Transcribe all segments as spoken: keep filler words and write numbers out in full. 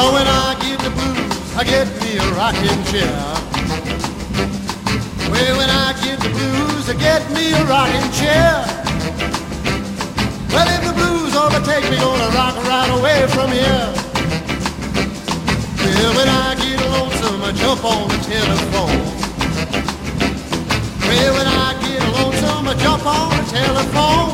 Well, when I get the blues, I get me a rocking chair. Well, when I get the blues, I get me a rocking chair. Well, if the blues overtake me, gonna rock right away from here. Well, when I get lonesome, I jump on the telephone. Well, when I get lonesome, I jump on the telephone.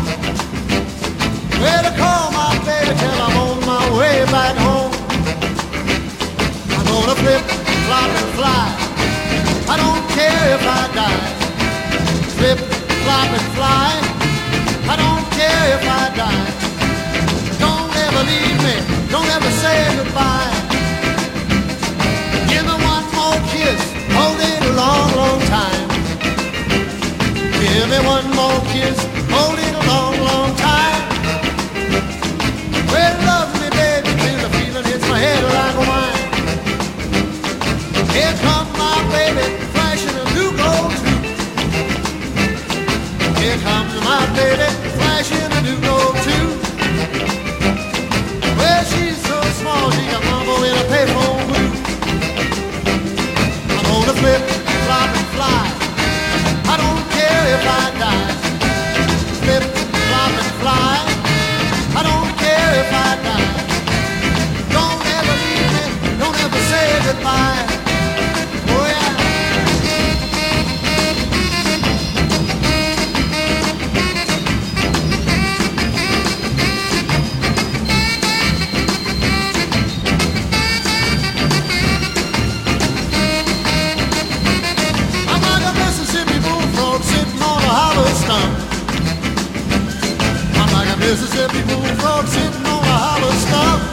Well, to call my baby till I'm on my way back home. I'm gonna flip, flop, and fly. I don't care if I die. Flip, flop, and fly. I don't care if I die. Don't ever leave me. Don't ever say goodbye. Give me one more kiss. Hold it a long, long time. Give me one more kiss. Hold it a long, long time. Well, love me, baby, till the feeling hits my head like wine. Here comes my baby, flashing a new gold tooth. Here comes my baby, flashing a new gold tooth. Well, she's so small, she can mumble in a payphone booth. I'm gonna flip, flop, and fly. I don't care if I die. Flip, flop, and fly. I don't care if I die. Don't ever leave me, don't ever say goodbye. Oh yeah. I'm like a Mississippi bullfrog sitting on a hollow stump. I'm like a Mississippi bullfrog sitting on a hollow stump.